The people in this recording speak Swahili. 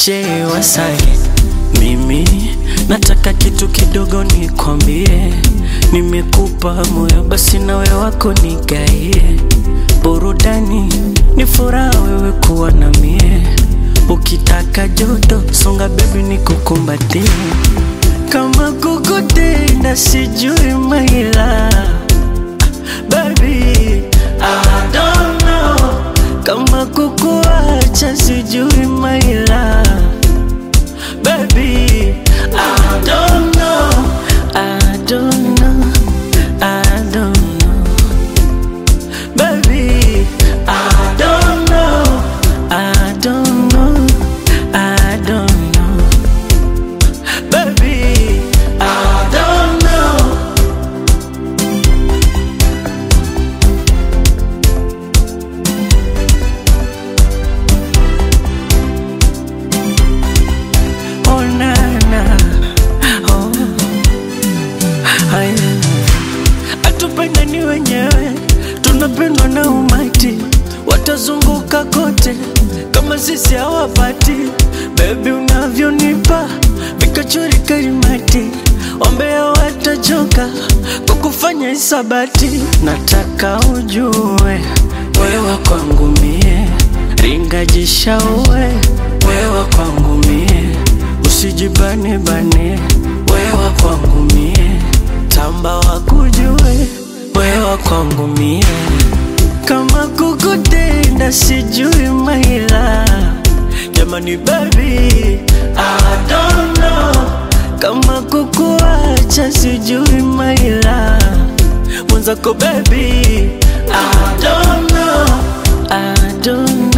DJ Wasai, mimi nataka kitu kidogo nikwambie. Nimekupa moyo basi na wewe wako nigaie. Burudani ni furaha wewe kuwa na mie. Ukitaka joto songa baby nikukumbatie. Kama kukutenda sijui maila, baby I don't know. Kama kukuacha sijui maila, baby I don't know. I don't know, I don't know, baby I don't know, I don't know, I don't know, baby I don't know. Oh na na, oh haya, atupendani wenyewe, tunapendwa na umati, watazunguka kote kama sisi hawapati. Baby unavyonipa vikachori karimati, ombea watachoka kukufanya isabati. Nataka ujue wewe kwangu mie, ringajisha uwe wewe kwangu mie, usijibane bane wewe kwangu mie, tamba wakujue wewe kwangu mie. Kama kukutenda sijui maila, jamani baby I don't know. Kama kukuacha sijui maila, mwenzako baby I don't know, I don't know.